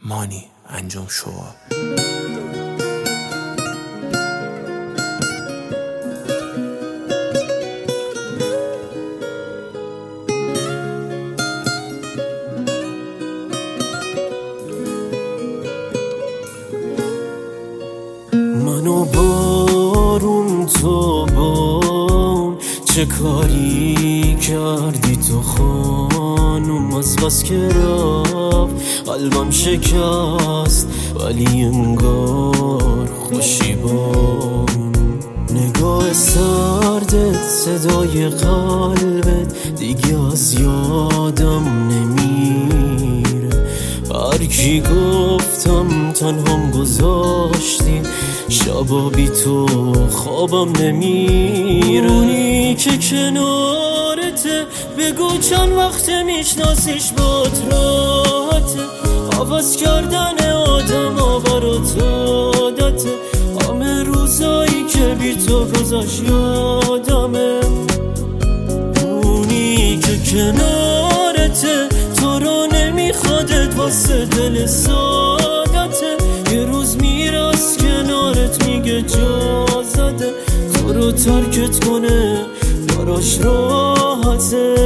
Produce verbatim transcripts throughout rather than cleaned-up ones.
مانی انجام شو. منو بارون تو بام چه کاری کردی تو خانم، از بس که رفت قلبم شکست ولی انگار خوشیبان. نگاه سردت صدای قلبت دیگه از یادم نمیره. هر کی گفتم تنهام گذاشتی، شبا بی تو خوابم نمیره. اونی که کنارته بگو چند وقت میشناسیش بات راحته. عوض کردن آدم ها برات عادته، همه روزایی که بی تو گذاشت یادمه. اونی که کنارته تو رو نمیخوادت واسه دل سادته. یه روز میراست کنارت میگه جا زده، تو رو ترکت کنه براش راحته.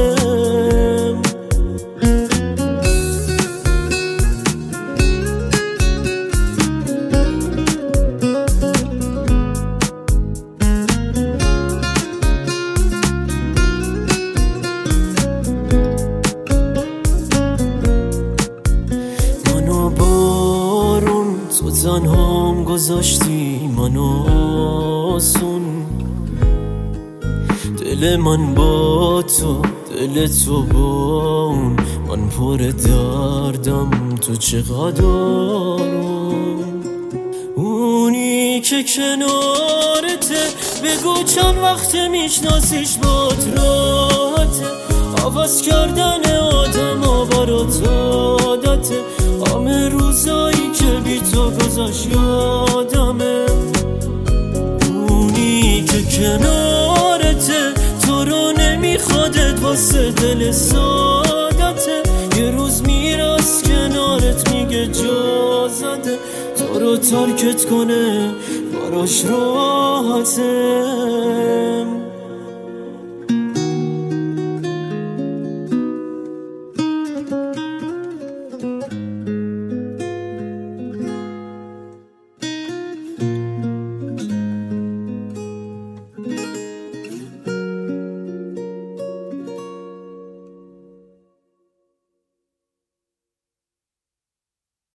تو تنهام گذاشتی منو آسون، دل من با تو دل تو با اون. من پر دردم تو چقدر آروم. اونی که کنارته بگو چند وقت میشناسیش بات راحته. عوض کردن آدم ها برات عادته، همه روزایی که بی تو گذاشت یادمه. اونی که کنارته تو رو نمیخوادت واسه دل سادته. یه روز میراست کنارت میگه جا زده، تو رو ترکت کنه براش راحته.